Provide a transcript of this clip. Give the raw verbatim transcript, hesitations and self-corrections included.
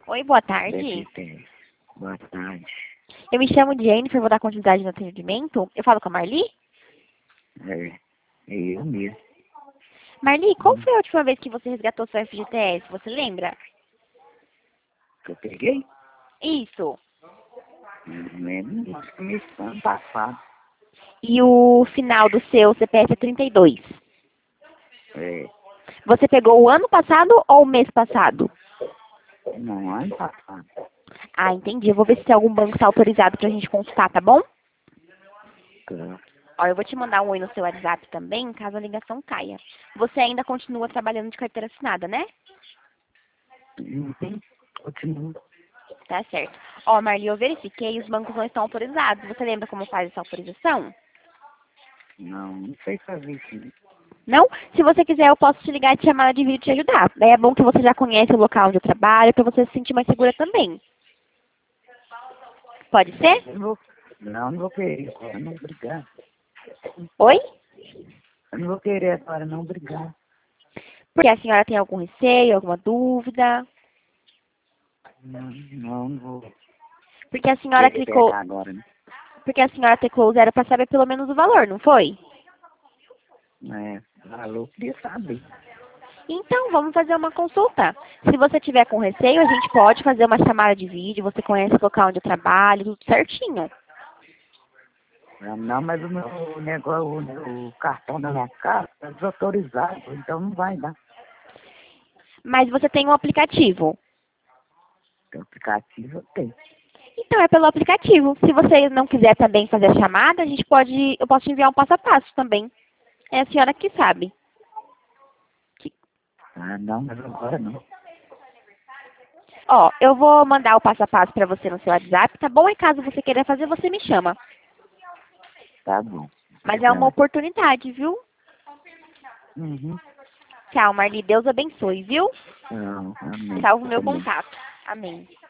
Oi, boa Daqui tarde. tem. Boa tarde. Eu me chamo Jennifer, vou dar continuidade no atendimento. Eu falo com a Marli? É, é eu mesmo. Marli, qual Hum, foi a última vez que você resgatou seu F G T S? Você lembra? que eu peguei? Isso. Não lembro disso. Começo do ano passado. E o final do seu C P F é trinta e dois. É, Você pegou o ano passado ou o mês passado? não, ano passado. Ah, entendi. Eu vou ver se tem algum banco que está autorizado pra gente consultar, tá bom? Tá. Ó, eu vou te mandar um oi no seu WhatsApp também, caso a ligação caia. Você ainda continua trabalhando de carteira assinada, né? Uhum. Continua. Tá certo. Ó, Marli, eu verifiquei e os bancos não estão autorizados. Você lembra como faz essa autorização? Não, não sei fazer isso. Não. Não? Se você quiser, eu posso te ligar e te chamar de vídeo e te ajudar. Daí é bom que você já conhece o local onde eu trabalho, para você se sentir mais segura também. Pode ser? Eu não vou, não, não vou querer agora, não, obrigado. Oi? Eu não vou querer agora, não, obrigado. Porque a senhora tem algum receio, alguma dúvida? Não, não, não vou Porque a senhora querer clicou, pegar agora, né? porque a senhora teclou o zero para saber pelo menos o valor, não foi? É, alô, queria saber. Então, vamos fazer uma consulta. Se você tiver com receio, a gente pode fazer uma chamada de vídeo, você conhece o local onde eu trabalho, tudo certinho. Ah, não, mas o meu negócio, o, o cartão da minha casa está desautorizado, então não vai dar. Mas você tem um aplicativo. O aplicativo tem. Então é pelo aplicativo. Se você não quiser também fazer a chamada, a gente pode, eu posso te enviar um passo a passo também. É a senhora que sabe. Que- Ah, não, mas agora não. Ó, eu vou mandar o passo a passo para você no seu WhatsApp, tá bom? E caso você queira fazer, você me chama. Tá bom. Mas é uma Obrigado. oportunidade, viu? Uhum. Tchau, Marli. Deus abençoe, viu? Não, amém. Salve o meu Também. contato. Amém.